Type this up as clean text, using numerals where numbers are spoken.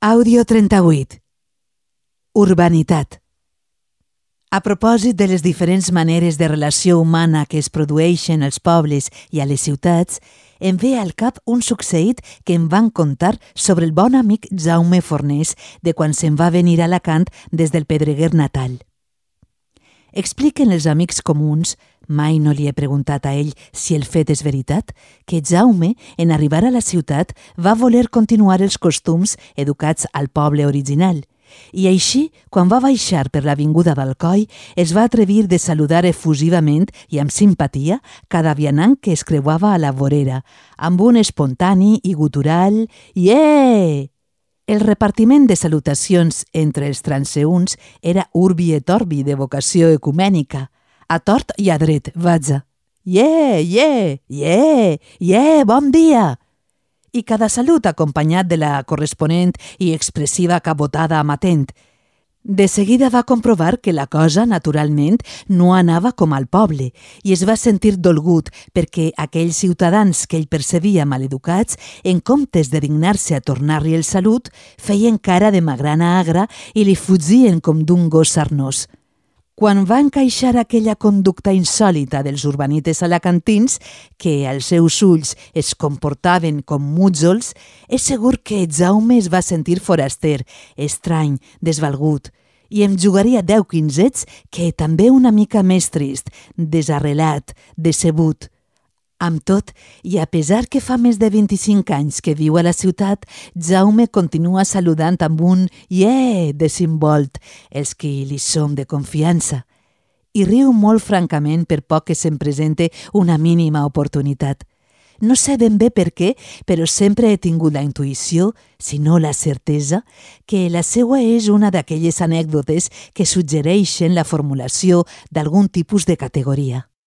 Àudio 38. Urbanitat. A propòsit de les diferents maneres de relació humana que es produeixen als pobles i a les ciutats, em ve al cap un succeït que em van contar sobre el bon amic Jaume Fornés de quan se'n va venir a Alacant des del Pedreguer natal. Expliquen els amics comuns, mai no li he preguntat a ell si el fet és veritat, que Jaume, en arribar a la ciutat, va voler continuar els costums educats al poble original. I així, quan va baixar per l'avinguda d'Alcoi, es va atrevir de saludar efusivament i amb simpatia cada vianant que es creuava a la vorera, amb un espontani i gutural «Yeah!». El repartiment de salutacions entre els transeünts era urbi et orbi de vocació ecumènica, a tort i a dret, vaja. «Yeah, yeah, yeah, yeah, bon dia!» I cada salut acompanyat de la corresponent i expressiva cabotada amatent. De seguida va comprovar que la cosa, naturalment, no anava com al poble i es va sentir dolgut perquè aquells ciutadans que ell percebia maleducats, en comptes de dignar-se a tornar-li el salut, feien cara de magrana agra i li fugien com d'un gos sarnós. Quan va encaixar aquella conducta insòlita dels urbanites alacantins, que als seus ulls es comportaven com mújols, és segur que Jaume es va sentir foraster, estrany, desvalgut, i em jugaria 10 quinzets que també una mica més trist, desarrelat, decebut. Amb tot, i a pesar que fa més de 25 anys que viu a la ciutat, Jaume continua saludant amb un «yeah» desimbolt els que li som de confiança. I riu molt francament per poc que se'n presente una mínima oportunitat. No sé ben bé per què, però sempre he tingut la intuïció, si no la certesa, que la seua és una d'aquelles anècdotes que suggereixen la formulació d'algun tipus de categoria.